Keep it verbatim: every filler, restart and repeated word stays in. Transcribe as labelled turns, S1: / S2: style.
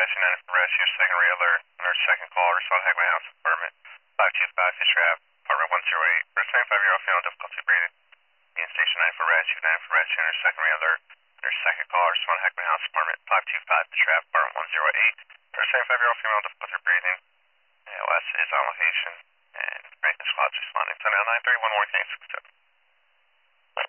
S1: rescue, nine for rescue, second re-alert. On our second call, respond Hackman House Apartment five two five, Fish Ave, Apartment one zero eight. For a seventy-five-year-old female, difficulty breathing. In station nine for rescue, nine for rescue, on our second re-alert. On our second call, respond Hackman House Apartment five two five, Fish Ave, Apartment one zero eight. For a seventy-five-year-old female, difficulty breathing. A L S is on location, and Franklin Squad's responding. So now nine thirty-one more things.